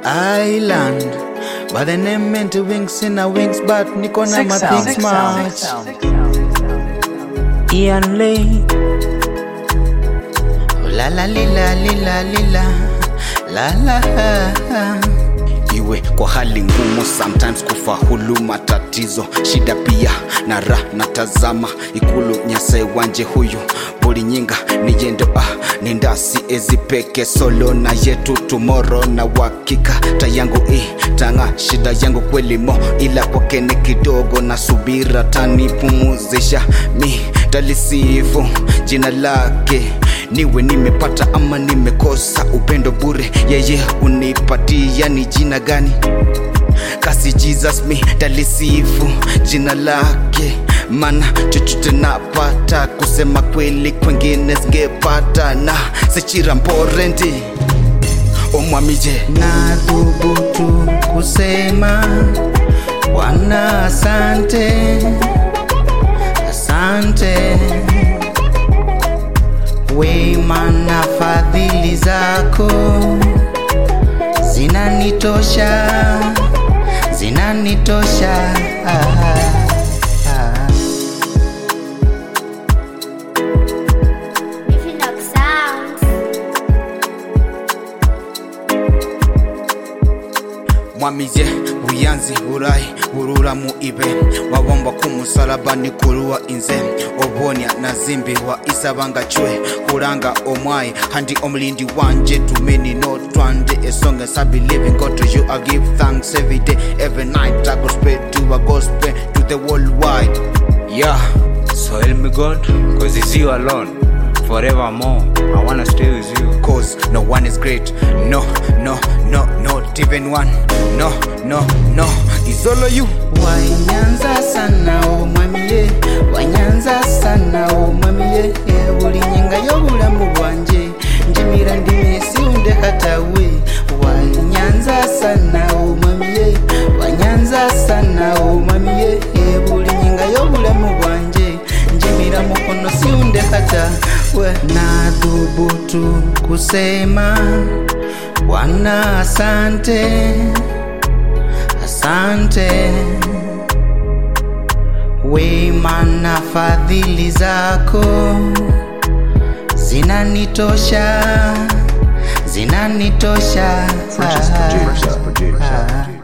Island by the name meant to wings in a wings, but niko na my things much. Ian Lee. La la lila lila lila la la. Iwe kwa hali ngumu, sometimes kufaulu matatizo, shida pia na raha natazama ikulu nyase wanje huyu buli nyinga nijendo nindasi ezipeke solo na yetu tomorrow na wakika tayangu tanga shida yangu kweli mo ila kwake ni kidogo na subira tanipumuzisha mi talisifu jina lake niwe nimepata ama nimekosa upendo bure yeye unipatia ni jina gani kasi Jesus mi talisifu jina lake mana chochote napata kusema kweli kwengine singepata na sechira mporenti omwamije na thubutu kusema Bwana asante asante wema na fadhili zako zinanitosha zinanitosha mwamize buyanzi burayi burura mu ibe wabomba kumusalaba nikulua inze obonya nazimbi wa isabanga chwe kuranga omwai handi omlindi wanje tumeni no twande a song as I believe in God to you I give thanks every day every night I go spread to a gospel to the worldwide yeah so help me God cause it's you alone forevermore I wanna stay with you cause no one is great no not even one no it's all you wanyanza sana o mwamiye wanyanza sana o mwamiye buli nyinga y'obulamu bwanje njimira ndimisi unde katawe wanyanza sana o mwamiye wanyanza sana o mwamiye buli nyinga y'obulamu bwanje njimira mukono si unde katawe na thubutu kusema Bwana asante asante wema na fadhili zako zinanitosha zinanitosha